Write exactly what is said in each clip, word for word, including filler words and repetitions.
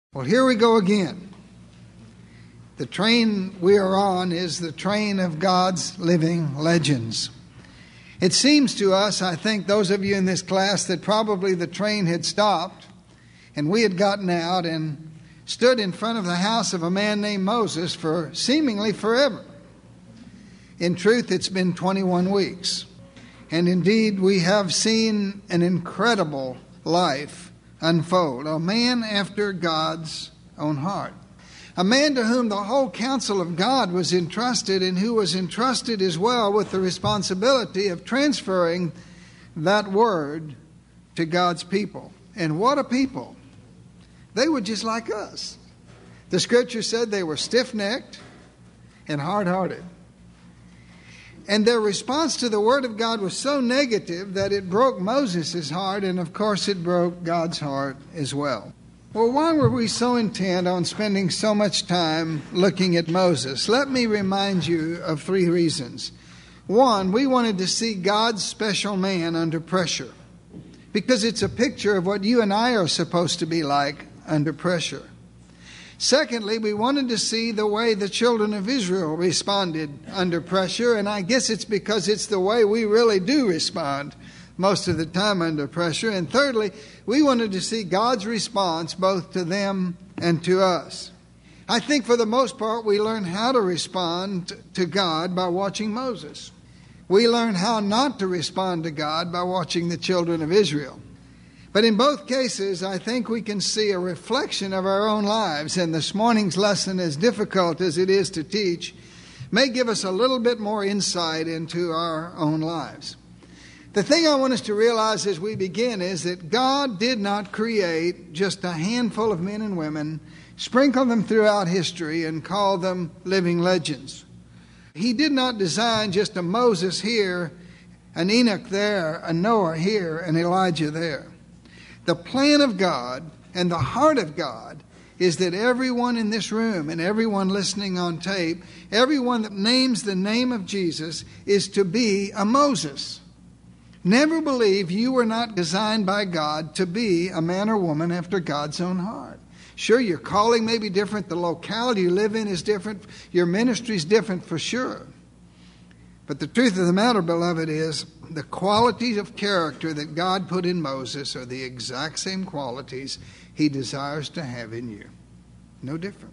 Well, here we go again. The train we are on is the train of God's living legends. It seems to us, I think, those of you in this class, that probably the train had stopped and we had gotten out and stood in front of the house of a man named Moses for seemingly forever. In truth, it's been twenty-one weeks. And indeed, we have seen an incredible life unfold. A man after God's own heart. A man to whom the whole counsel of God was entrusted, and who was entrusted as well with the responsibility of transferring that word to God's people. And what a people. They were just like us. The scripture said they were stiff-necked and hard-hearted. And their response to the word of God was so negative that it broke Moses' heart, and of course it broke God's heart as well. Well, why were we so intent on spending so much time looking at Moses? Let me remind you of three reasons. One, we wanted to see God's special man under pressure, because it's a picture of what you and I are supposed to be like under pressure. Secondly, we wanted to see the way the children of Israel responded under pressure, and I guess it's because it's the way we really do respond most of the time under pressure. And thirdly, we wanted to see God's response both to them and to us. I think for the most part we learn how to respond to God by watching Moses. We learn how not to respond to God by watching the children of Israel. But in both cases, I think we can see a reflection of our own lives, and this morning's lesson, as difficult as it is to teach, may give us a little bit more insight into our own lives. The thing I want us to realize as we begin is that God did not create just a handful of men and women, sprinkle them throughout history, and call them living legends. He did not design just a Moses here, an Enoch there, a Noah here, and Elijah there. The plan of God and the heart of God is that everyone in this room and everyone listening on tape, everyone that names the name of Jesus, is to be a Moses. Never believe you were not designed by God to be a man or woman after God's own heart. Sure, your calling may be different. The locality you live in is different. Your ministry is different for sure. But the truth of the matter, beloved, is the qualities of character that God put in Moses are the exact same qualities he desires to have in you. No different.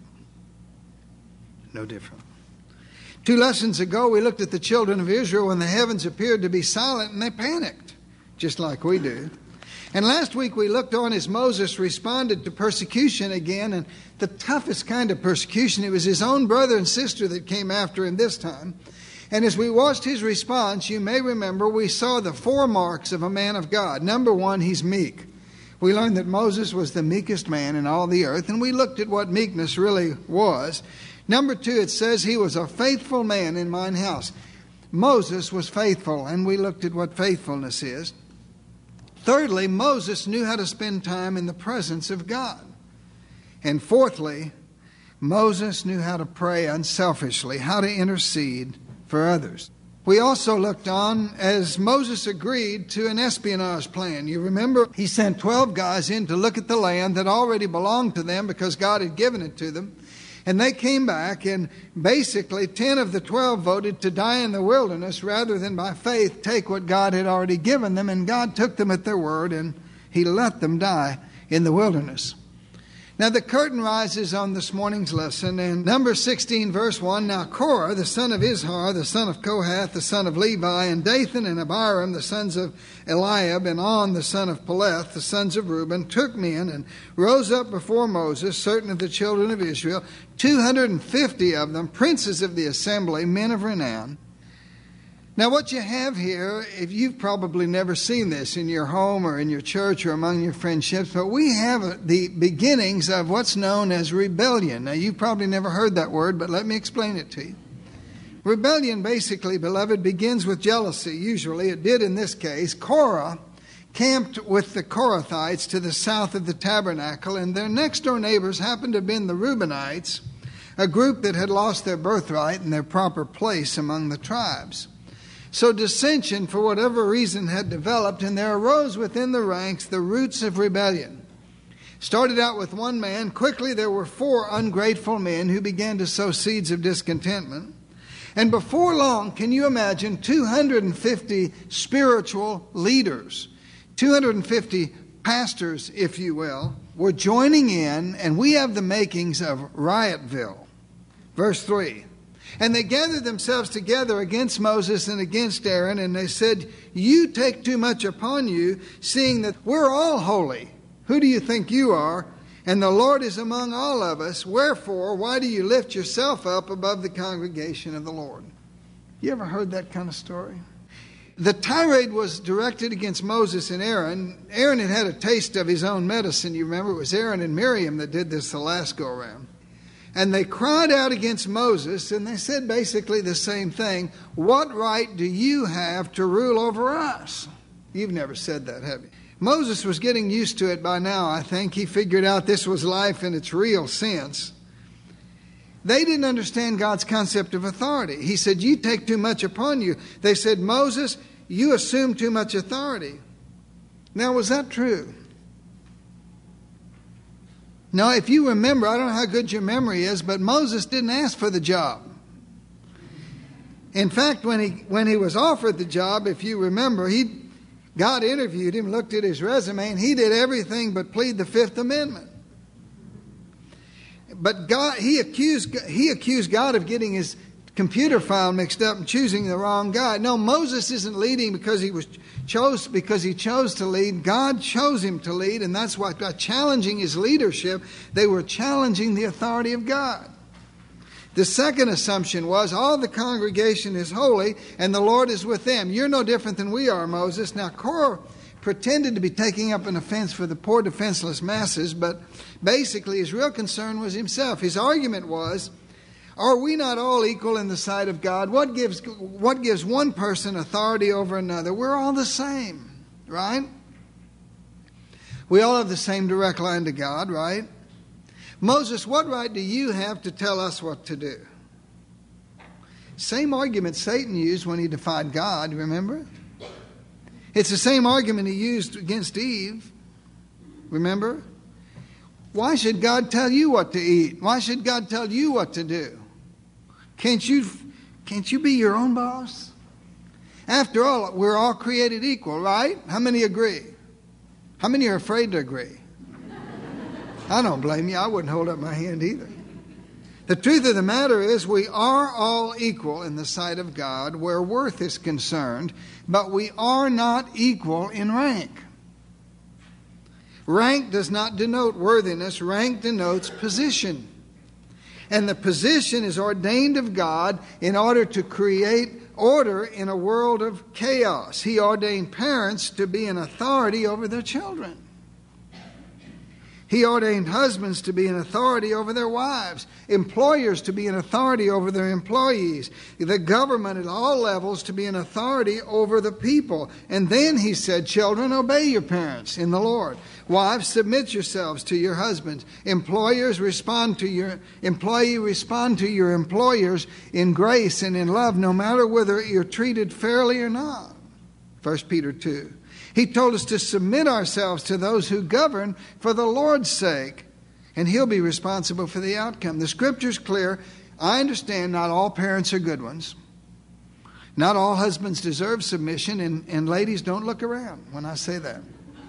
No different. Two lessons ago, we looked at the children of Israel when the heavens appeared to be silent and they panicked, just like we do. And last week we looked on as Moses responded to persecution again, and the toughest kind of persecution. It was his own brother and sister that came after him this time. And as we watched his response, you may remember we saw the four marks of a man of God. Number one, he's meek. We learned that Moses was the meekest man in all the earth, and we looked at what meekness really was. Number two, it says he was a faithful man in mine house. Moses was faithful, and we looked at what faithfulness is. Thirdly, Moses knew how to spend time in the presence of God. And fourthly, Moses knew how to pray unselfishly, how to intercede for others. We also looked on as Moses agreed to an espionage plan. You remember he sent twelve guys in to look at the land that already belonged to them because God had given it to them. And they came back, and basically ten of the twelve voted to die in the wilderness rather than by faith take what God had already given them. And God took them at their word, and he let them die in the wilderness. Now the curtain rises on this morning's lesson, and number sixteen, verse one, Now Korah, the son of Izhar, the son of Kohath, the son of Levi, and Dathan and Abiram, the sons of Eliab, and On, the son of Peleth, the sons of Reuben, took men and rose up before Moses, certain of the children of Israel, two hundred fifty of them, princes of the assembly, men of renown. Now what you have here, if you've probably never seen this in your home or in your church or among your friendships, but we have the beginnings of what's known as rebellion. Now you've probably never heard that word, but let me explain it to you. Rebellion basically, beloved, begins with jealousy. Usually it did in this case. Korah camped with the Korathites to the south of the tabernacle, and their next door neighbors happened to have been the Reubenites, a group that had lost their birthright and their proper place among the tribes. So dissension, for whatever reason, had developed, and there arose within the ranks the roots of rebellion. Started out with one man. Quickly there were four ungrateful men who began to sow seeds of discontentment. And before long, can you imagine, two hundred fifty spiritual leaders, two hundred fifty pastors, if you will, were joining in, and we have the makings of Riotville. Verse three. And they gathered themselves together against Moses and against Aaron, and they said, "You take too much upon you, seeing that we're all holy. Who do you think you are? And the Lord is among all of us. Wherefore, why do you lift yourself up above the congregation of the Lord?" You ever heard that kind of story? The tirade was directed against Moses and Aaron. Aaron had had a taste of his own medicine. You remember, it was Aaron and Miriam that did this the last go-around. And they cried out against Moses, and they said basically the same thing. "What right do you have to rule over us?" You've never said that, have you? Moses was getting used to it by now, I think. He figured out this was life in its real sense. They didn't understand God's concept of authority. He said, "You take too much upon you." They said, "Moses, you assume too much authority." Now, was that true? No, if you remember, I don't know how good your memory is, but Moses didn't ask for the job. In fact, when he when he was offered the job, if you remember, he God interviewed him, looked at his resume, and he did everything but plead the Fifth Amendment. But God, he accused he accused God of getting his computer file mixed up and choosing the wrong guy. No, Moses isn't leading because he was chose because he chose to lead. God chose him to lead, and that's why by challenging his leadership, they were challenging the authority of God. The second assumption was all the congregation is holy and the Lord is with them. You're no different than we are, Moses. Now, Korah pretended to be taking up an offense for the poor defenseless masses, but basically his real concern was himself. His argument was, are we not all equal in the sight of God? What gives what gives one person authority over another? We're all the same, right? We all have the same direct line to God, right? Moses, what right do you have to tell us what to do? Same argument Satan used when he defied God, remember? It's the same argument he used against Eve, remember? Why should God tell you what to eat? Why should God tell you what to do? Can't you, can't you be your own boss? After all, we're all created equal, right? How many agree? How many are afraid to agree? I don't blame you. I wouldn't hold up my hand either. The truth of the matter is we are all equal in the sight of God where worth is concerned, but we are not equal in rank. Rank does not denote worthiness. Rank denotes position. And the position is ordained of God in order to create order in a world of chaos. He ordained parents to be an authority over their children. He ordained husbands to be an authority over their wives, employers to be an authority over their employees, the government at all levels to be an authority over the people. And then he said, children, obey your parents in the Lord. Wives, submit yourselves to your husbands. Employers, respond to your employee, respond to your employers in grace and in love, no matter whether you're treated fairly or not. First Peter two. He told us to submit ourselves to those who govern for the Lord's sake, and He'll be responsible for the outcome. The Scripture's clear. I understand not all parents are good ones. Not all husbands deserve submission, and, and ladies, don't look around when I say that.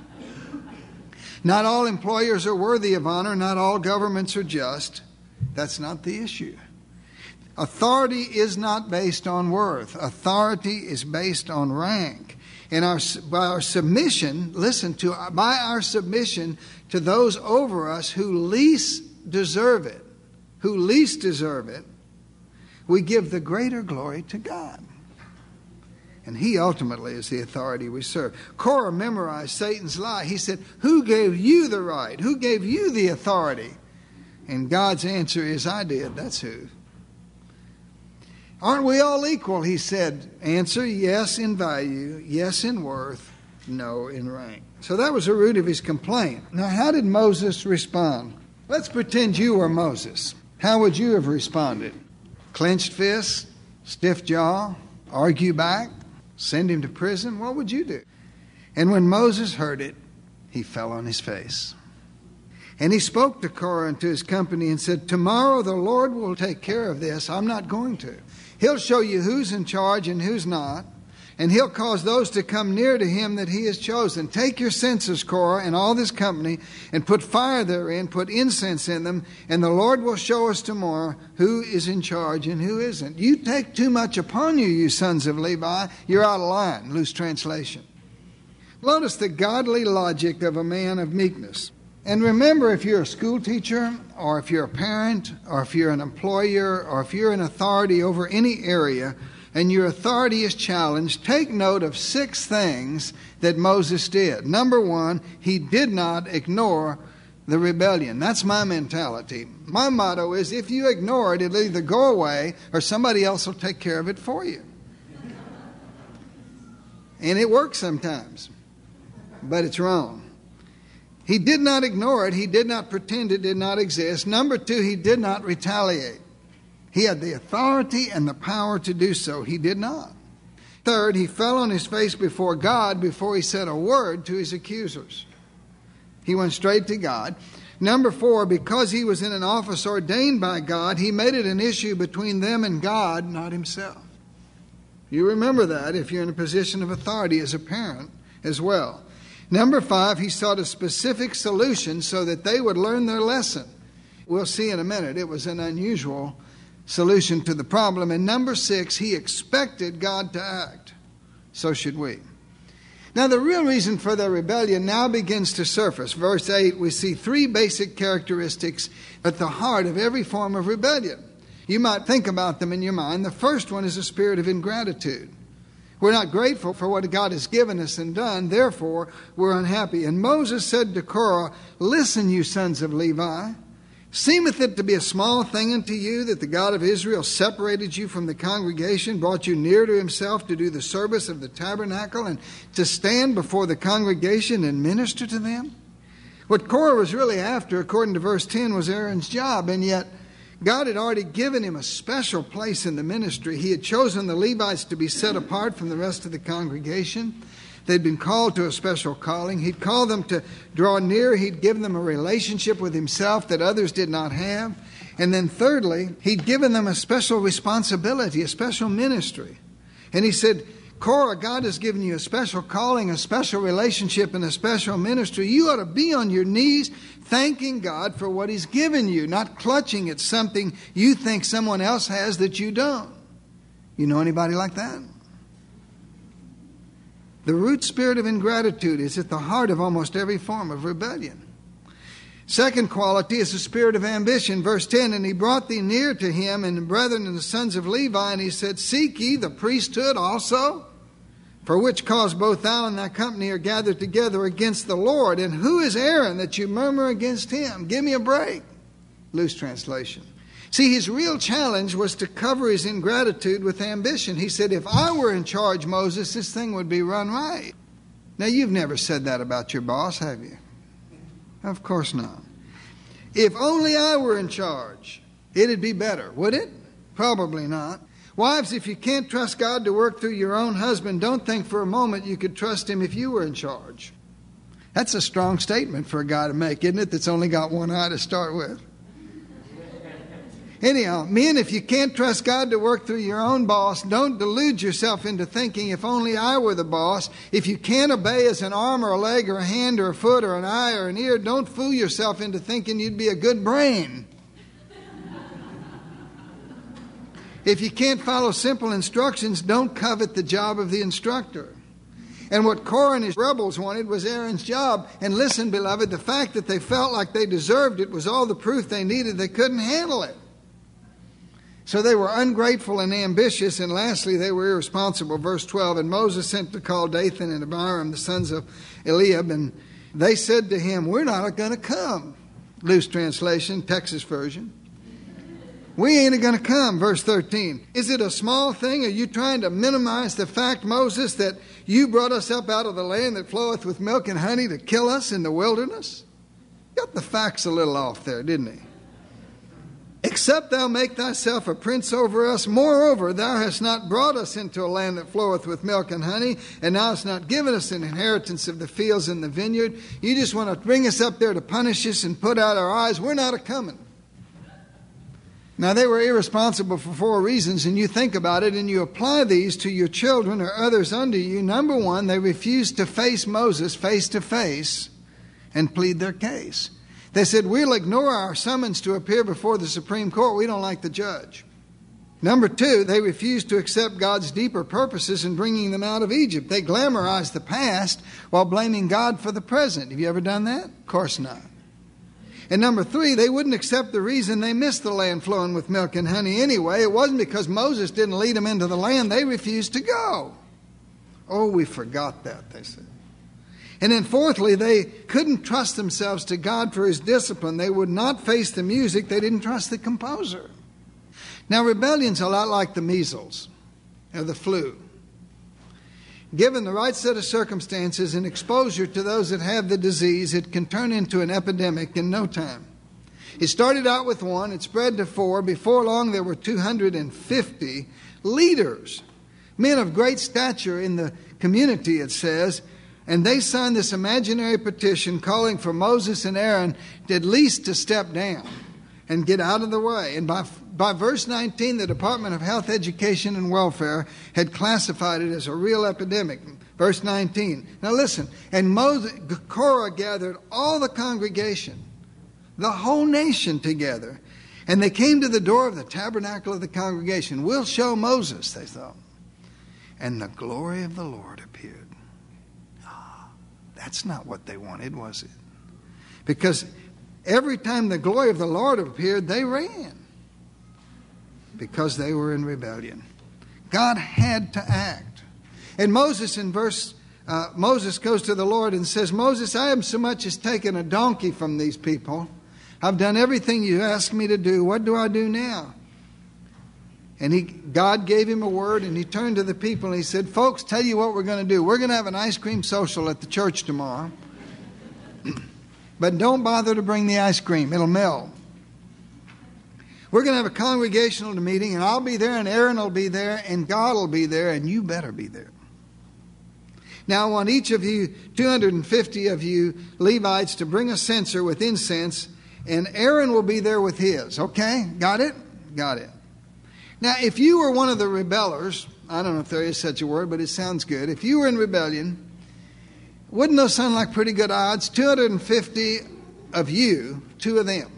Not all employers are worthy of honor. Not all governments are just. That's not the issue. Authority is not based on worth. Authority is based on rank. And our, by our submission, listen to, by our submission to those over us who least deserve it, who least deserve it, we give the greater glory to God. And He ultimately is the authority we serve. Korah memorized Satan's lie. He said, who gave you the right? Who gave you the authority? And God's answer is, I did. That's who. Aren't we all equal? He said. Answer, yes in value, yes in worth, no in rank. So that was the root of his complaint. Now, how did Moses respond? Let's pretend you were Moses. How would you have responded? Clenched fists, stiff jaw, argue back, send him to prison? What would you do? And when Moses heard it, he fell on his face. And he spoke to Korah and to his company and said, tomorrow the Lord will take care of this. I'm not going to. He'll show you who's in charge and who's not. And he'll cause those to come near to him that he has chosen. Take your censers, Korah, and all this company, and put fire therein, put incense in them, and the Lord will show us tomorrow who is in charge and who isn't. You take too much upon you, you sons of Levi. You're out of line. Loose translation. Notice the godly logic of a man of meekness. And remember, if you're a school teacher, or if you're a parent, or if you're an employer, or if you're an authority over any area, and your authority is challenged, take note of six things that Moses did. Number one, he did not ignore the rebellion. That's my mentality. My motto is, if you ignore it, it'll either go away or somebody else will take care of it for you. And it works sometimes, but it's wrong. He did not ignore it. He did not pretend it did not exist. Number two, he did not retaliate. He had the authority and the power to do so. He did not. Third, he fell on his face before God before he said a word to his accusers. He went straight to God. Number four, because he was in an office ordained by God, he made it an issue between them and God, not himself. You remember that if you're in a position of authority as a parent as well. Number five, he sought a specific solution so that they would learn their lesson. We'll see in a minute. It was an unusual solution to the problem. And number six, he expected God to act. So should we. Now, the real reason for their rebellion now begins to surface. Verse eight, we see three basic characteristics at the heart of every form of rebellion. You might think about them in your mind. The first one is a spirit of ingratitude. We're not grateful for what God has given us and done, therefore we're unhappy. And Moses said to Korah, listen, you sons of Levi, seemeth it to be a small thing unto you that the God of Israel separated you from the congregation, brought you near to himself to do the service of the tabernacle and to stand before the congregation and minister to them? What Korah was really after, according to verse ten, was Aaron's job, and yet God had already given him a special place in the ministry. He had chosen the Levites to be set apart from the rest of the congregation. They'd been called to a special calling. He'd called them to draw near. He'd given them a relationship with himself that others did not have. And then thirdly, he'd given them a special responsibility, a special ministry. And he said, Korah, God has given you a special calling, a special relationship, and a special ministry. You ought to be on your knees thanking God for what he's given you, not clutching at something you think someone else has that you don't. You know anybody like that? The root spirit of ingratitude is at the heart of almost every form of rebellion. Second quality is the spirit of ambition. Verse ten, and he brought thee near to him and the brethren and the sons of Levi, and he said, seek ye the priesthood also? For which cause both thou and thy company are gathered together against the Lord. And who is Aaron that you murmur against him? Give me a break. Loose translation. See, his real challenge was to cover his ingratitude with ambition. He said, if I were in charge, Moses, this thing would be run right. Now, you've never said that about your boss, have you? Of course not. If only I were in charge, it'd be better, would it? Probably not. Wives, if you can't trust God to work through your own husband, don't think for a moment you could trust him if you were in charge. That's a strong statement for a guy to make, isn't it, that's only got one eye to start with? Anyhow, men, if you can't trust God to work through your own boss, don't delude yourself into thinking, if only I were the boss. If you can't obey as an arm or a leg or a hand or a foot or an eye or an ear, don't fool yourself into thinking you'd be a good brain. If you can't follow simple instructions, don't covet the job of the instructor. And what Korah and his rebels wanted was Aaron's job. And listen, beloved, the fact that they felt like they deserved it was all the proof they needed. They couldn't handle it. So they were ungrateful and ambitious, and lastly, they were irresponsible. Verse twelve, and Moses sent to call Dathan and Abiram, the sons of Eliab, and they said to him, we're not going to come. Loose translation, Texas version. We ain't going to come. Verse thirteen, is it a small thing? Are you trying to minimize the fact, Moses, that you brought us up out of the land that floweth with milk and honey to kill us in the wilderness? Got the facts a little off there, didn't he? except thou make thyself a prince over us. Moreover, thou hast not brought us into a land that floweth with milk and honey, and thou hast not given us an inheritance of the fields and the vineyard. You just want to bring us up there to punish us and put out our eyes. We're not a-coming. Now, they were irresponsible for four reasons, and you think about it, and you apply these to your children or others under you. Number one, they refused to face Moses face to face and plead their case. They said, we'll ignore our summons to appear before the Supreme Court. We don't like the judge. Number two, they refused to accept God's deeper purposes in bringing them out of Egypt. They glamorized the past while blaming God for the present. Have you ever done that? Of course not. And number three, they wouldn't accept the reason they missed the land flowing with milk and honey anyway. It wasn't because Moses didn't lead them into the land. They refused to go. Oh, we forgot that, they said. And then fourthly, they couldn't trust themselves to God for His discipline. They would not face the music. They didn't trust the composer. Now, rebellion's a lot like the measles or the flu. Given the right set of circumstances and exposure to those that have the disease, it can turn into an epidemic in no time. It started out with one, it spread to four. Before long, there were two hundred fifty leaders, men of great stature in the community, it says, and they signed this imaginary petition calling for Moses and Aaron at least to step down and get out of the way. And by By verse nineteen, the Department of Health, Education, and Welfare had classified it as a real epidemic. Verse nineteen. Now listen, and Moses, Korah gathered all the congregation, the whole nation together, and they came to the door of the tabernacle of the congregation. We'll show Moses, they thought. And the glory of the Lord appeared. Ah, that's not what they wanted, was it? Because every time the glory of the Lord appeared, they ran. Because they were in rebellion. God had to act. And Moses in verse, uh, Moses goes to the Lord and says, Moses, I have so much as taken a donkey from these people. I've done everything you asked me to do. What do I do now? And he, God gave him a word, and he turned to the people and he said, folks, tell you what we're going to do. We're going to have an ice cream social at the church tomorrow. But don't bother to bring the ice cream. It'll melt. We're going to have a congregational meeting, and I'll be there, and Aaron will be there, and God will be there, and you better be there. Now, I want each of you, two hundred fifty of you Levites, to bring a censer with incense, and Aaron will be there with his. Okay? Got it? Got it. Now, if you were one of the rebellers, I don't know if there is such a word, but it sounds good. If you were in rebellion, wouldn't those sound like pretty good odds? two hundred fifty of you, two of them.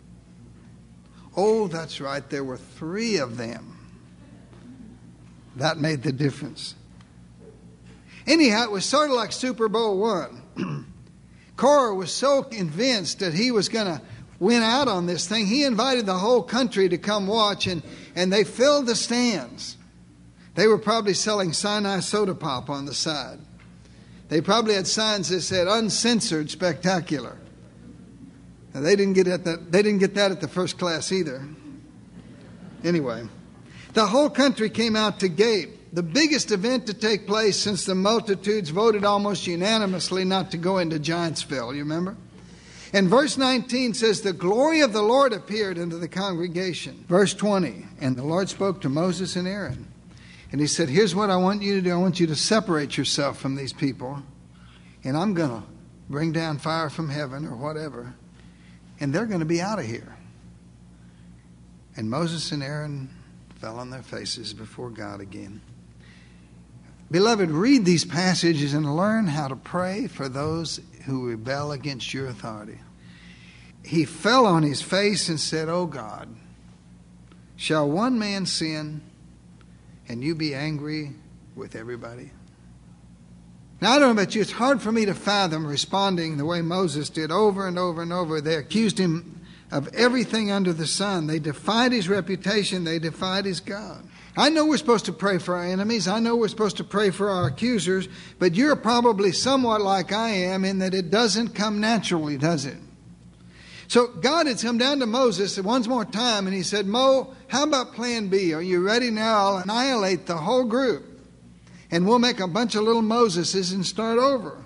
Oh, that's right. There were three of them. That made the difference. Anyhow, it was sort of like Super Bowl one. Korah was so convinced that he was going to win out on this thing, he invited the whole country to come watch, and, and they filled the stands. They were probably selling Sinai soda pop on the side. They probably had signs that said, uncensored spectacular. Now, they didn't get at that. They didn't get that at the first class either. Anyway, the whole country came out to gape. The biggest event to take place since the multitudes voted almost unanimously not to go into Giantsville. You remember? And verse nineteen says, the glory of the Lord appeared into the congregation. Verse twenty, and the Lord spoke to Moses and Aaron. And he said, here's what I want you to do. I want you to separate yourself from these people. And I'm going to bring down fire from heaven or whatever. And they're going to be out of here. And Moses and Aaron fell on their faces before God again. Beloved, read these passages and learn how to pray for those who rebel against your authority. He fell on his face and said, oh God, shall one man sin and you be angry with everybody? Now, I don't know about you, it's hard for me to fathom responding the way Moses did over and over and over. They accused him of everything under the sun. They defied his reputation. They defied his God. I know we're supposed to pray for our enemies. I know we're supposed to pray for our accusers. But you're probably somewhat like I am in that it doesn't come naturally, does it? So God had come down to Moses once more time and he said, Mo, how about plan B? Are you ready now? I'll annihilate the whole group. And we'll make a bunch of little Moseses and start over.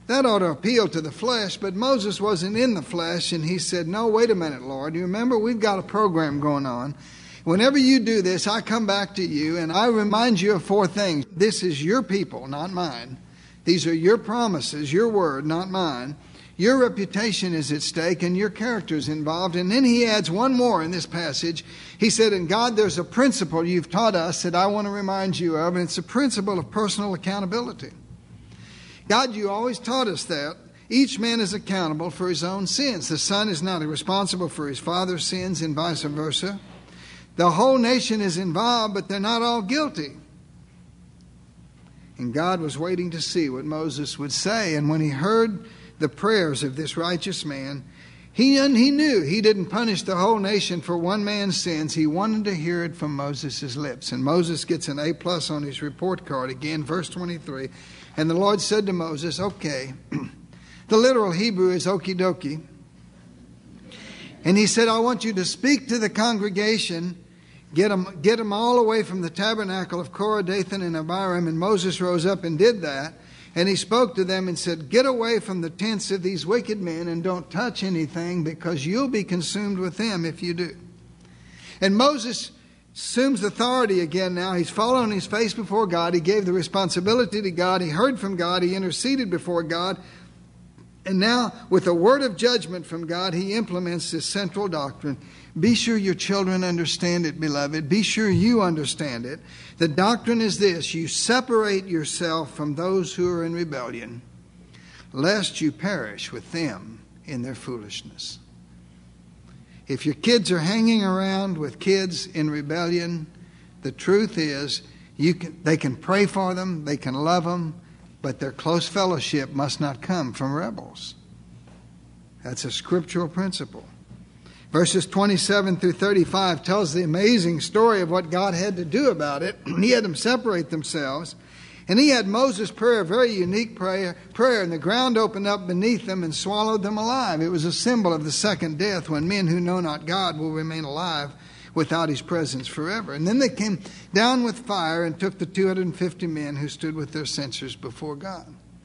that ought to appeal to the flesh, but Moses wasn't in the flesh, and he said, no, wait a minute, Lord. You remember, we've got a program going on. Whenever you do this, I come back to you, and I remind you of four things. This is your people, not mine. These are your promises, your word, not mine. Your reputation is at stake, and your character is involved. And then he adds one more in this passage. He said, and God, there's a principle you've taught us that I want to remind you of, and it's a principle of personal accountability. God, you always taught us that each man is accountable for his own sins. The son is not responsible for his father's sins and vice versa. The whole nation is involved, but they're not all guilty. And God was waiting to see what Moses would say. And when he heard the prayers of this righteous man, he, he knew he didn't punish the whole nation for one man's sins. He wanted to hear it from Moses' lips. And Moses gets an A plus on his report card. Again, verse twenty-three. And the Lord said to Moses, okay, the literal Hebrew is okie dokie. And he said, I want you to speak to the congregation, get them, get them all away from the tabernacle of Korah, Dathan, and Abiram. And Moses rose up and did that. And he spoke to them and said, get away from the tents of these wicked men and don't touch anything, because you'll be consumed with them if you do. And Moses assumes authority again now. He's fallen on his face before God. He gave the responsibility to God. He heard from God. He interceded before God. And now, with a word of judgment from God, he implements this central doctrine. Be sure your children understand it, beloved. Be sure you understand it. The doctrine is this: you separate yourself from those who are in rebellion, lest you perish with them in their foolishness. If your kids are hanging around with kids in rebellion, the truth is you can, they can pray for them, they can love them, but their close fellowship must not come from rebels. That's a scriptural principle. Verses twenty-seven through thirty-five tells the amazing story of what God had to do about it. He had them separate themselves. And he had Moses pray a very unique prayer, prayer, and the ground opened up beneath them and swallowed them alive. It was a symbol of the second death, when men who know not God will remain alive without his presence forever. And then they came down with fire and took the two hundred fifty men who stood with their censers before God.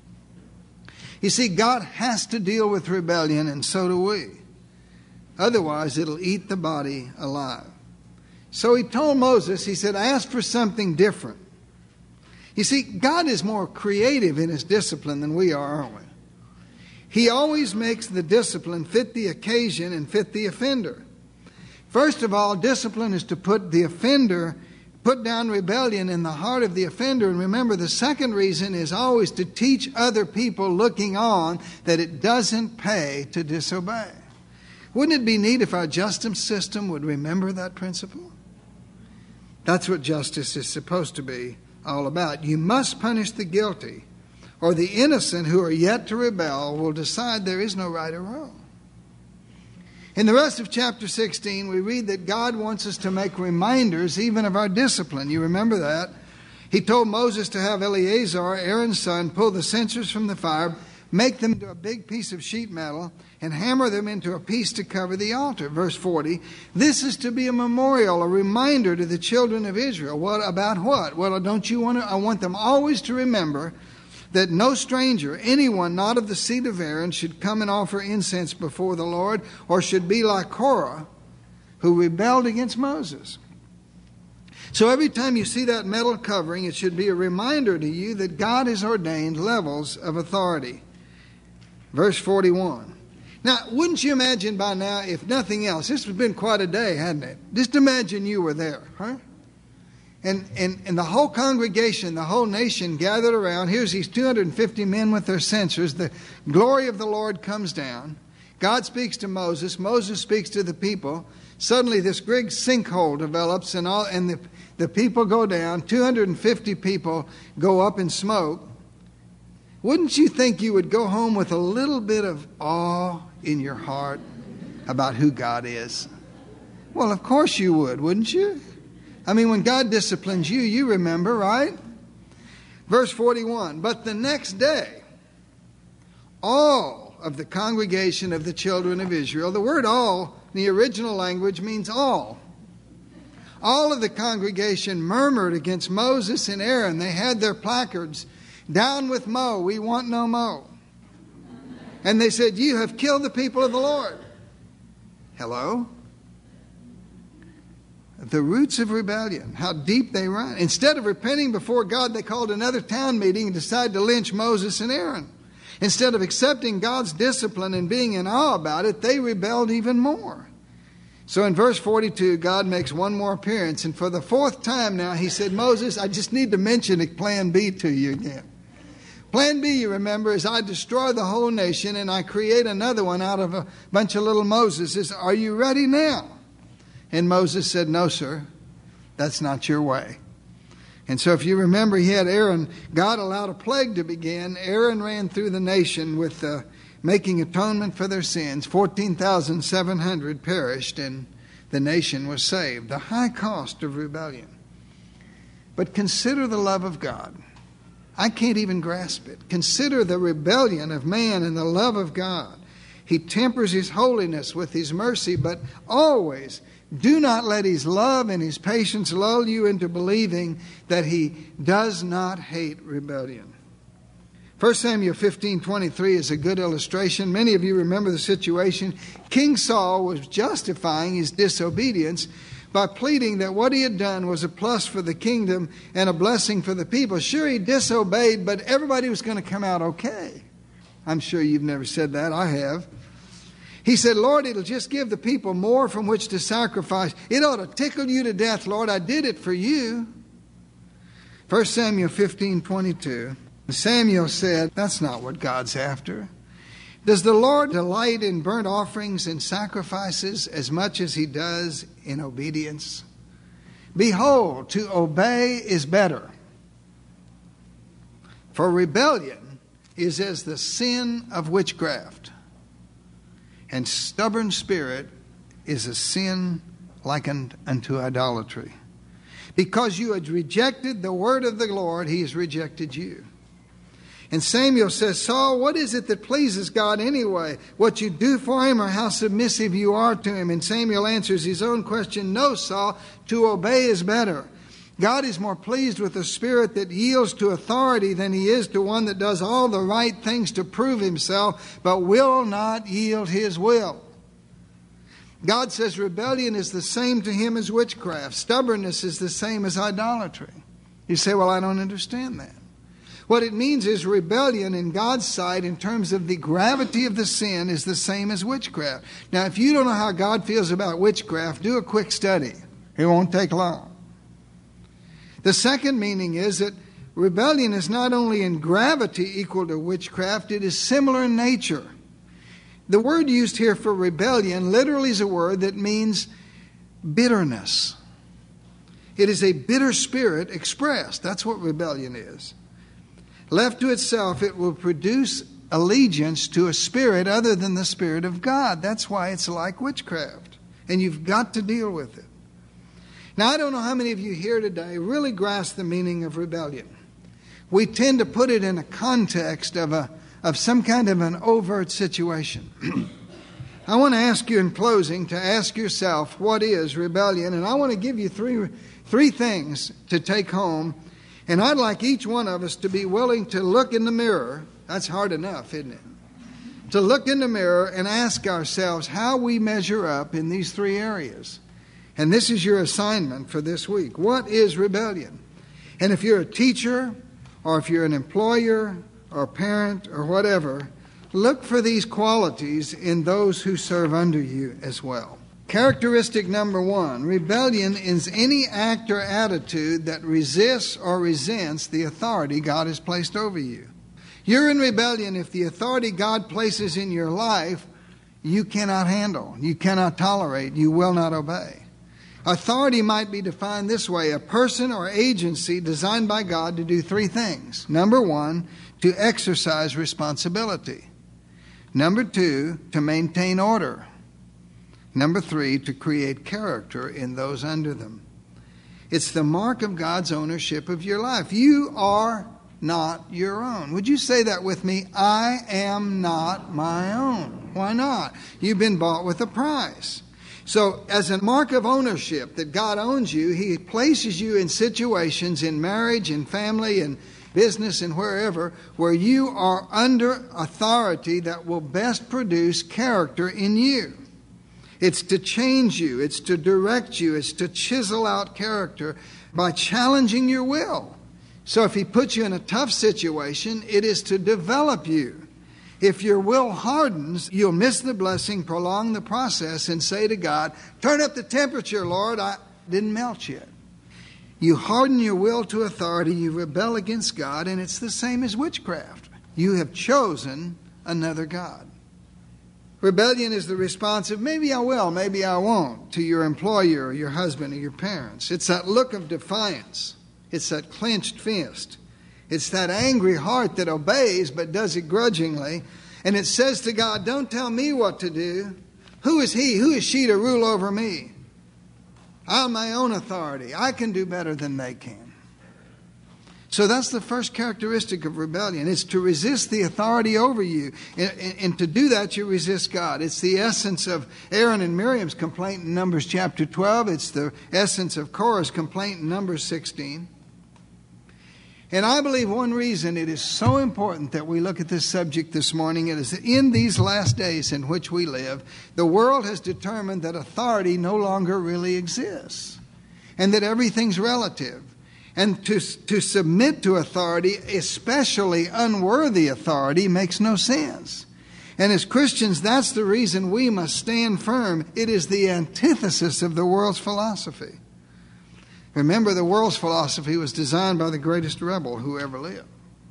You see, God has to deal with rebellion, and so do we. Otherwise, it'll eat the body alive. So he told Moses, he said, ask for something different. You see, God is more creative in his discipline than we are, aren't we? He always makes the discipline fit the occasion and fit the offender. First of all, discipline is to put the offender, put down rebellion in the heart of the offender. And remember, the second reason is always to teach other people looking on that it doesn't pay to disobey. Wouldn't it be neat if our justice system would remember that principle? That's what justice is supposed to be all about. You must punish the guilty, or the innocent who are yet to rebel will decide there is no right or wrong. In the rest of chapter sixteen, we read that God wants us to make reminders even of our discipline. You remember that? He told Moses to have Eleazar, Aaron's son, pull the censers from the fire, make them into a big piece of sheet metal, and hammer them into a piece to cover the altar. Verse forty, this is to be a memorial, a reminder to the children of Israel. What about what? Well, don't you want to, I want them always to remember that no stranger, anyone not of the seed of Aaron, should come and offer incense before the Lord, or should be like Korah, who rebelled against Moses. So every time you see that metal covering, it should be a reminder to you that God has ordained levels of authority. Verse forty-one. Now, wouldn't you imagine by now, if nothing else, this has been quite a day, hadn't it? Just imagine you were there, huh? And, and, and the whole congregation, the whole nation gathered around. Here's these two hundred fifty men with their censers. The glory of the Lord comes down. God speaks to Moses. Moses speaks to the people. Suddenly this big sinkhole develops, and, all, and the, the people go down. two hundred fifty people go up in smoke. Wouldn't you think you would go home with a little bit of awe in your heart about who God is? Well, of course you would, wouldn't you? I mean, when God disciplines you, you remember, right? Verse forty-one, but the next day, all of the congregation of the children of Israel, the word all in the original language means all. All of the congregation murmured against Moses and Aaron. They had their placards, down with Mo, we want no Mo. And they said, you have killed the people of the Lord. Hello? The roots of rebellion, how deep they run. Instead of repenting before God, they called another town meeting and decided to lynch Moses and Aaron. Instead of accepting God's discipline and being in awe about it, they rebelled even more. So in verse forty-two, God makes one more appearance. And for the fourth time now, he said, Moses, I just need to mention plan B to you again. Plan B, you remember, is I destroy the whole nation and I create another one out of a bunch of little Moseses. Are you ready now? And Moses said, no, sir, that's not your way. And so if you remember, he had Aaron, God allowed a plague to begin. Aaron ran through the nation with uh, making atonement for their sins. fourteen thousand seven hundred perished and the nation was saved. The high cost of rebellion. But consider the love of God. I can't even grasp it. Consider the rebellion of man and the love of God. He tempers his holiness with his mercy, but always do not let his love and his patience lull you into believing that he does not hate rebellion. First Samuel fifteen twenty-three is a good illustration. Many of you remember the situation. King Saul was justifying his disobedience by pleading that what he had done was a plus for the kingdom and a blessing for the people. Sure, he disobeyed, but everybody was going to come out okay. I'm sure you've never said that. I have. He said, Lord, it'll just give the people more from which to sacrifice. It ought to tickle you to death, Lord. I did it for you. First Samuel fifteen twenty-two. Samuel said, that's not what God's after. Does the Lord delight in burnt offerings and sacrifices as much as he does in obedience? Behold, to obey is better. For rebellion is as the sin of witchcraft, and stubborn spirit is a sin likened unto idolatry. Because you had rejected the word of the Lord, he has rejected you. And Samuel says, Saul, what is it that pleases God anyway? What you do for him or how submissive you are to him? And Samuel answers his own question, no, Saul, to obey is better. God is more pleased with a spirit that yields to authority than he is to one that does all the right things to prove himself, but will not yield his will. God says rebellion is the same to him as witchcraft. Stubbornness is the same as idolatry. You say, well, I don't understand that. What it means is rebellion in God's sight in terms of the gravity of the sin is the same as witchcraft. Now, if you don't know how God feels about witchcraft, do a quick study. It won't take long. The second meaning is that rebellion is not only in gravity equal to witchcraft, it is similar in nature. The word used here for rebellion literally is a word that means bitterness. It is a bitter spirit expressed. That's what rebellion is. Left to itself, it will produce allegiance to a spirit other than the Spirit of God. That's why it's like witchcraft. And you've got to deal with it. Now, I don't know how many of you here today really grasp the meaning of rebellion. We tend to put it in a context of a of some kind of an overt situation. I want to ask you in closing to ask yourself, what is rebellion? And I want to give you three three things to take home. And I'd like each one of us to be willing to look in the mirror. That's hard enough, isn't it? To look in the mirror and ask ourselves how we measure up in these three areas. And this is your assignment for this week. What is rebellion? And if you're a teacher, or if you're an employer, or a parent, or whatever, look for these qualities in those who serve under you as well. Characteristic number one, rebellion is any act or attitude that resists or resents the authority God has placed over you. You're in rebellion if the authority God places in your life you cannot handle, you cannot tolerate, you will not obey. Authority might be defined this way: a person or agency designed by God to do three things. Number one, to exercise responsibility. Number two, to maintain order. Number three, to create character in those under them. It's the mark of God's ownership of your life. You are not your own. Would you say that with me? I am not my own. Why not? You've been bought with a price. So as a mark of ownership that God owns you, he places you in situations in marriage and family and, business and wherever, where you are under authority that will best produce character in you. It's to change you. It's to direct you. It's to chisel out character by challenging your will. So if he puts you in a tough situation, it is to develop you. If your will hardens, you'll miss the blessing, prolong the process, and say to God, turn up the temperature, Lord, I didn't melt yet. You harden your will to authority, you rebel against God, and it's the same as witchcraft. You have chosen another God. Rebellion is the response of maybe I will, maybe I won't, to your employer or your husband or your parents. It's that look of defiance. It's that clenched fist. It's that angry heart that obeys but does it grudgingly. And it says to God, don't tell me what to do. Who is he? Who is she to rule over me? I'm my own authority. I can do better than they can. So that's the first characteristic of rebellion. It's to resist the authority over you. And, and, and to do that, you resist God. It's the essence of Aaron and Miriam's complaint in Numbers chapter twelve. It's the essence of Korah's complaint in Numbers sixteen. And I believe one reason it is so important that we look at this subject this morning is that in these last days in which we live, the world has determined that authority no longer really exists and that everything's relative. And to, to submit to authority, especially unworthy authority, makes no sense. And as Christians, that's the reason we must stand firm. It is the antithesis of the world's philosophy. Remember, the world's philosophy was designed by the greatest rebel who ever lived.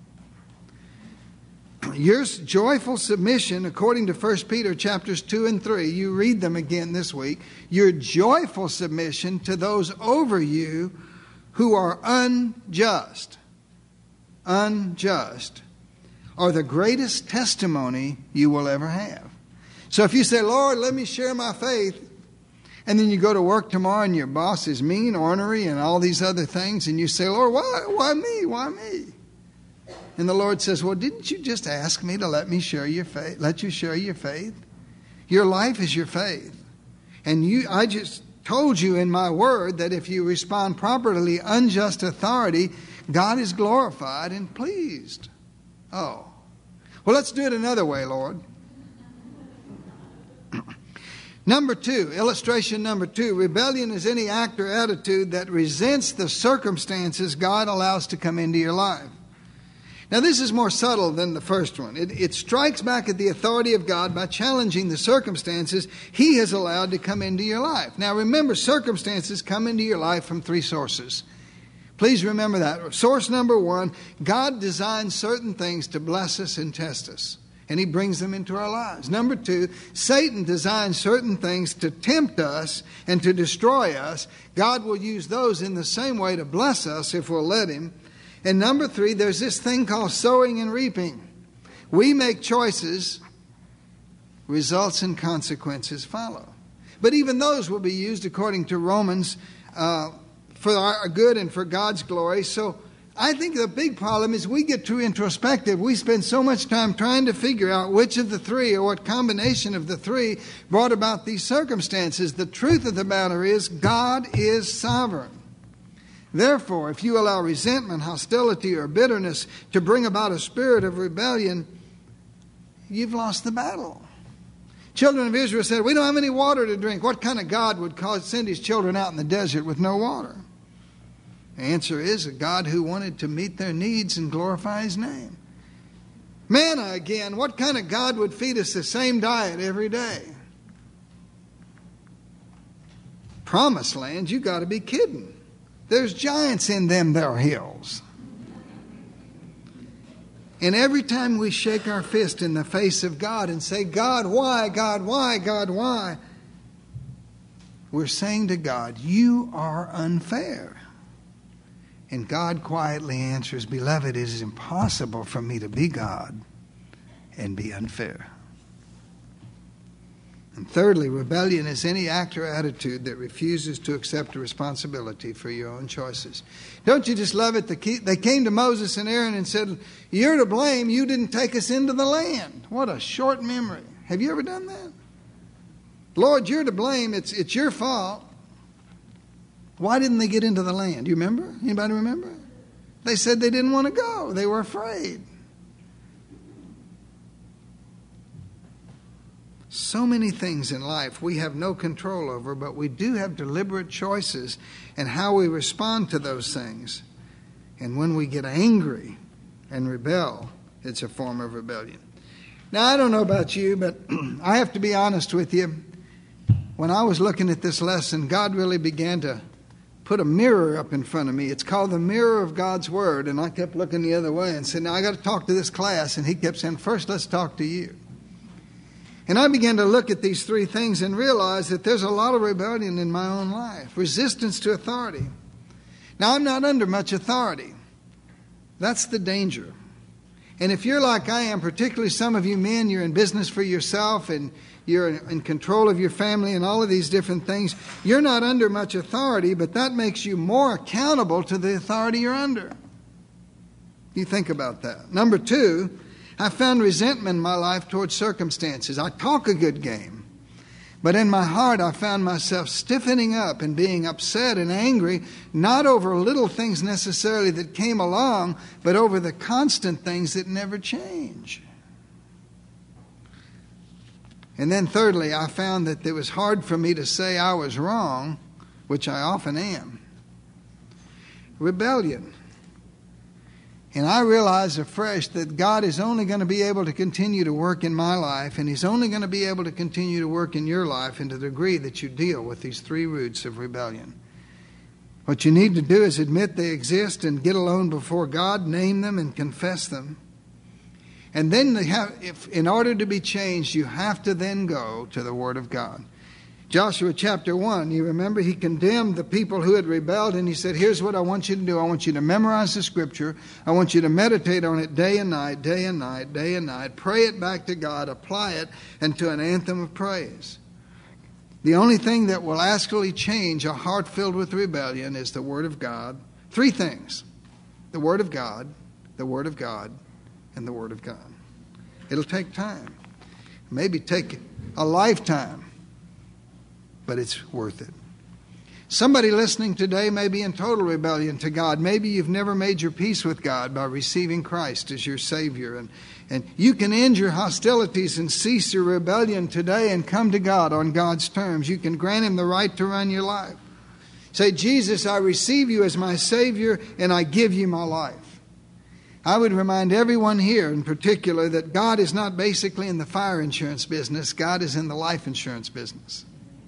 Your joyful submission, according to First Peter chapters two and three, you read them again this week, your joyful submission to those over you who are unjust, unjust, are the greatest testimony you will ever have. So if you say, Lord, let me share my faith, and then you go to work tomorrow and your boss is mean, ornery, and all these other things, and you say, Lord, why, why me? Why me? And the Lord says, well, didn't you just ask me to let me share your faith, let you share your faith? Your life is your faith. And you, I just told you in my word that if you respond properly to unjust authority, God is glorified and pleased. Oh. Well, let's do it another way, Lord. Number two, illustration number two, rebellion is any act or attitude that resents the circumstances God allows to come into your life. Now, this is more subtle than the first one. It, it strikes back at the authority of God by challenging the circumstances He has allowed to come into your life. Now, remember, circumstances come into your life from three sources. Please remember that. Source number one, God designs certain things to bless us and test us, and He brings them into our lives. Number two, Satan designs certain things to tempt us and to destroy us. God will use those in the same way to bless us if we'll let Him. And number three, there's this thing called sowing and reaping. We make choices, results and consequences follow. But even those will be used according to Romans uh, for our good and for God's glory. So I think the big problem is we get too introspective. We spend so much time trying to figure out which of the three or what combination of the three brought about these circumstances. The truth of the matter is God is sovereign. Therefore, if you allow resentment, hostility, or bitterness to bring about a spirit of rebellion, you've lost the battle. Children of Israel said, we don't have any water to drink. What kind of God would cause, send his children out in the desert with no water? The answer is a God who wanted to meet their needs and glorify His name. Manna again. What kind of God would feed us the same diet every day? Promised land, you got to be kidding. There's giants in them there hills. And every time we shake our fist in the face of God and say, God, why? God, why? God, why? We're saying to God, you are unfair. And God quietly answers, beloved, it is impossible for me to be God and be unfair. And thirdly, rebellion is any act or attitude that refuses to accept responsibility for your own choices. Don't you just love it? They came to Moses and Aaron and said, you're to blame. You didn't take us into the land. What a short memory. Have you ever done that? Lord, you're to blame. It's, it's your fault. Why didn't they get into the land? Do you remember? Anybody remember? They said they didn't want to go. They were afraid. So many things in life we have no control over, but we do have deliberate choices in how we respond to those things. And when we get angry and rebel, it's a form of rebellion. Now, I don't know about you, but I have to be honest with you. When I was looking at this lesson, God really began to put a mirror up in front of me. It's called the mirror of God's Word. And I kept looking the other way and said, now I got to talk to this class. And he kept saying, first, let's talk to you. And I began to look at these three things and realize that there's a lot of rebellion in my own life. Resistance to authority. Now, I'm not under much authority. That's the danger. And if you're like I am, particularly some of you men, you're in business for yourself and you're in control of your family and all of these different things, you're not under much authority, but that makes you more accountable to the authority you're under. You think about that. Number two, I found resentment in my life towards circumstances. I talk a good game, but in my heart I found myself stiffening up and being upset and angry, not over little things necessarily that came along, but over the constant things that never change. And then thirdly, I found that it was hard for me to say I was wrong, which I often am. Rebellion. And I realized afresh that God is only going to be able to continue to work in my life, and He's only going to be able to continue to work in your life in the degree that you deal with these three roots of rebellion. What you need to do is admit they exist and get alone before God, name them and confess them. And then they have, if, in order to be changed, you have to then go to the Word of God. Joshua chapter one, you remember he condemned the people who had rebelled, and he said, here's what I want you to do. I want you to memorize the Scripture. I want you to meditate on it day and night, day and night, day and night. Pray it back to God. Apply it into an anthem of praise. The only thing that will actually change a heart filled with rebellion is the Word of God. Three things. The Word of God, the Word of God, and the Word of God. It'll take time. Maybe take a lifetime. But it's worth it. Somebody listening today may be in total rebellion to God. Maybe you've never made your peace with God by receiving Christ as your Savior. And, and you can end your hostilities and cease your rebellion today and come to God on God's terms. You can grant Him the right to run your life. Say, Jesus, I receive you as my Savior and I give you my life. I would remind everyone here in particular that God is not basically in the fire insurance business. God is in the life insurance business.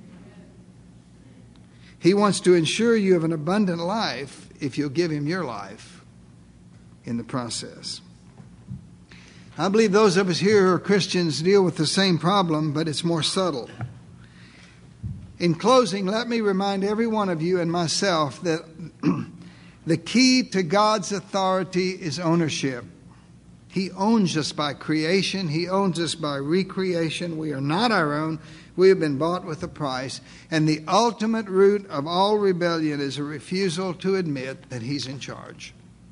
He wants to ensure you have an abundant life if you'll give Him your life in the process. I believe those of us here who are Christians deal with the same problem, but it's more subtle. In closing, let me remind every one of you and myself that the key to God's authority is ownership. He owns us by creation. He owns us by recreation. We are not our own. We have been bought with a price. And the ultimate root of all rebellion is a refusal to admit that He's in charge.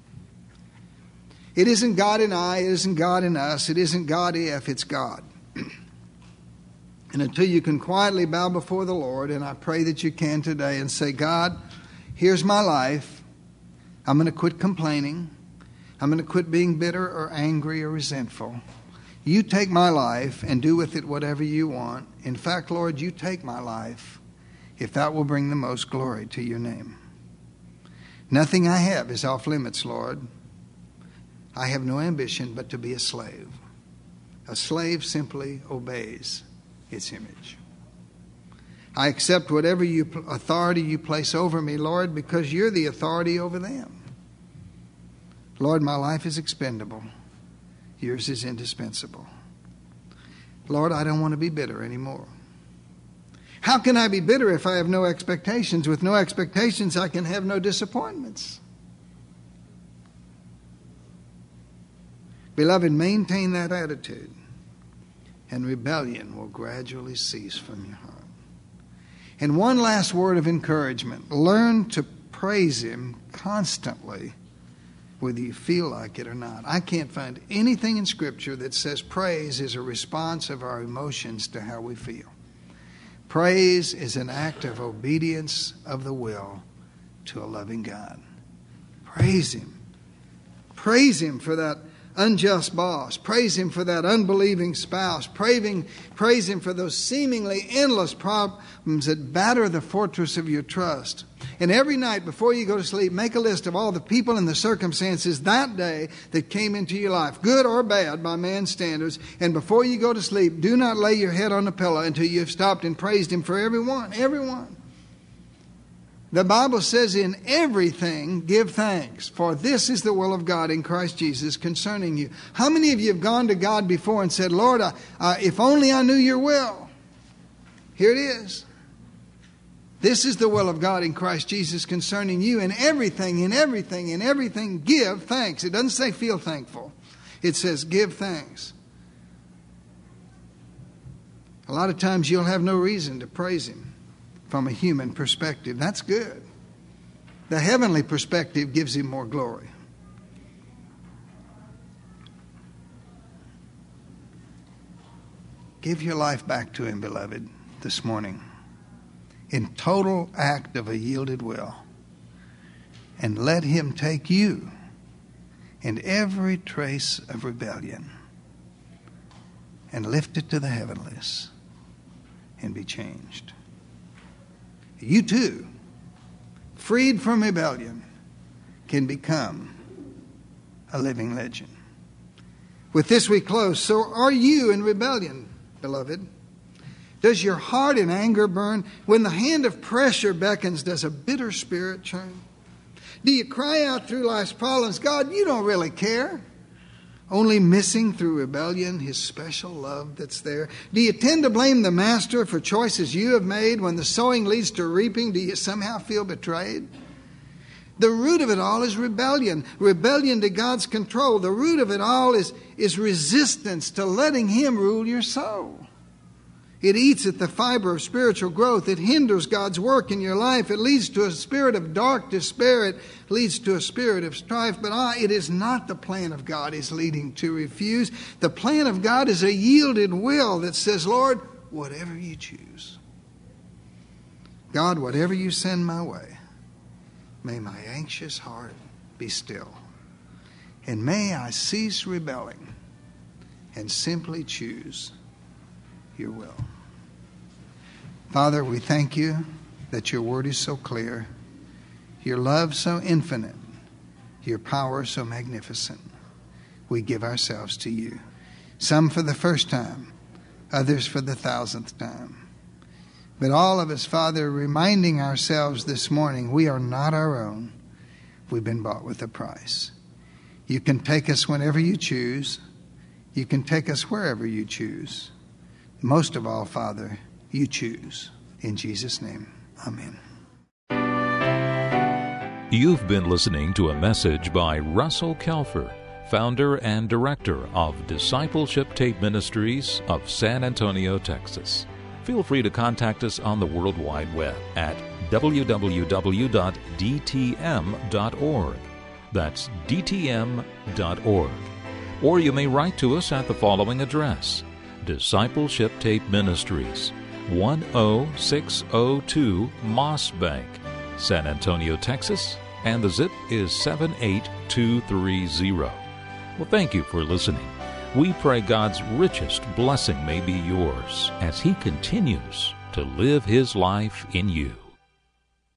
It isn't God in I, it isn't God in us, it isn't God if, it's God. And until you can quietly bow before the Lord, and I pray that you can today, and say, God, here's my life. I'm going to quit complaining. I'm going to quit being bitter or angry or resentful. You take my life and do with it whatever you want. In fact, Lord, you take my life if that will bring the most glory to your name. Nothing I have is off limits, Lord. I have no ambition but to be a slave. A slave simply obeys its image. I accept whatever you, authority you place over me, Lord, because you're the authority over them. Lord, my life is expendable. Yours is indispensable. Lord, I don't want to be bitter anymore. How can I be bitter if I have no expectations? With no expectations, I can have no disappointments. Beloved, maintain that attitude, and rebellion will gradually cease from your heart. And one last word of encouragement. Learn to praise Him constantly, whether you feel like it or not. I can't find anything in Scripture that says praise is a response of our emotions to how we feel. Praise is an act of obedience of the will to a loving God. Praise Him Praise Him for that unjust boss. Praise Him for that unbelieving spouse. Praising, praise Him for those seemingly endless problems that batter the fortress of your trust. And every night before you go to sleep, make a list of all the people and the circumstances that day that came into your life, good or bad by man's standards. And before you go to sleep, do not lay your head on the pillow until you've stopped and praised Him for everyone, everyone. The Bible says, in everything give thanks, for this is the will of God in Christ Jesus concerning you. How many of you have gone to God before and said, Lord, I, uh, if only I knew your will? Here it is. This is the will of God in Christ Jesus concerning you. In everything, in everything, in everything, give thanks. It doesn't say feel thankful. It says give thanks. A lot of times you'll have no reason to praise Him from a human perspective. That's good. The heavenly perspective gives Him more glory. Give your life back to Him, beloved, this morning, in total act of a yielded will, and let Him take you and every trace of rebellion and lift it to the heavenlies and be changed. You too, freed from rebellion, can become a living legend. With this we close. So are you in rebellion, beloved? Does your heart in anger burn? When the hand of pressure beckons, does a bitter spirit churn? Do you cry out through life's problems, God, you don't really care? Only missing through rebellion His special love that's there? Do you tend to blame the master for choices you have made? When the sowing leads to reaping, do you somehow feel betrayed? The root of it all is rebellion. Rebellion to God's control. The root of it all is, is resistance to letting Him rule your soul. It eats at the fiber of spiritual growth. It hinders God's work in your life. It leads to a spirit of dark despair. It leads to a spirit of strife. But ah, it is not the plan of God is leading to refuse. The plan of God is a yielded will that says, Lord, whatever you choose. God, whatever you send my way, may my anxious heart be still. And may I cease rebelling and simply choose your will. Father, we thank you that your word is so clear, your love so infinite, your power so magnificent. We give ourselves to you, some for the first time, others for the thousandth time. But all of us, Father, reminding ourselves this morning, we are not our own. We've been bought with a price. You can take us whenever you choose. You can take us wherever you choose. Most of all, Father, you choose. In Jesus' name, amen. You've been listening to a message by Russell Kelfer, founder and director of Discipleship Tape Ministries of San Antonio, Texas. Feel free to contact us on the World Wide Web at w w w dot d t m dot org. That's d t m dot org. Or you may write to us at the following address: Discipleship Tape Ministries, one oh six oh two Moss Bank, San Antonio, Texas, and the zip is seven eight two three zero. Well, thank you for listening. We pray God's richest blessing may be yours as He continues to live His life in you.